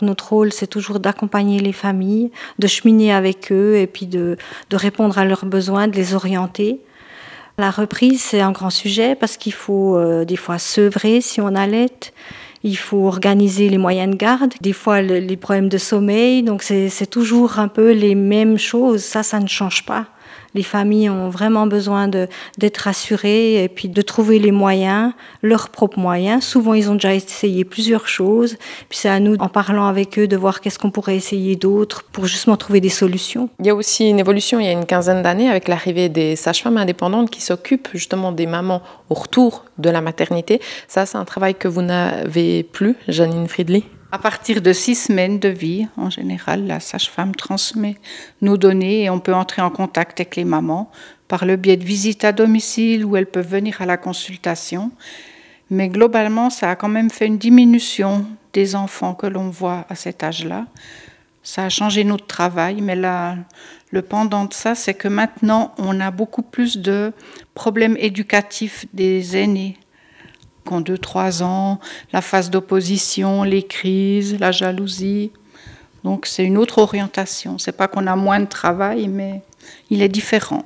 Notre rôle, c'est toujours d'accompagner les familles, de cheminer avec eux et puis de répondre à leurs besoins, de les orienter. La reprise, c'est un grand sujet parce qu'il faut des fois sevrer si on allaite. Il faut organiser les moyens de garde, des fois les problèmes de sommeil. Donc c'est toujours un peu les mêmes choses. Ça ne change pas. Les familles ont vraiment besoin d'être rassurées et puis de trouver les moyens, leurs propres moyens. Souvent, ils ont déjà essayé plusieurs choses. Puis c'est à nous, en parlant avec eux, de voir qu'est-ce qu'on pourrait essayer d'autre pour justement trouver des solutions. Il y a aussi une évolution il y a une quinzaine d'années avec l'arrivée des sages-femmes indépendantes qui s'occupent justement des mamans au retour de la maternité. Ça, c'est un travail que vous n'avez plus, Janine Friedli? À partir de 6 semaines de vie, en général, la sage-femme transmet nos données et on peut entrer en contact avec les mamans par le biais de visites à domicile où elles peuvent venir à la consultation. Mais globalement, ça a quand même fait une diminution des enfants que l'on voit à cet âge-là. Ça a changé notre travail, mais là, le pendant de ça, c'est que maintenant, on a beaucoup plus de problèmes éducatifs des aînés qui ont 2-3 ans, la phase d'opposition, les crises, la jalousie. Donc c'est une autre orientation. C'est pas qu'on a moins de travail, mais il est différent.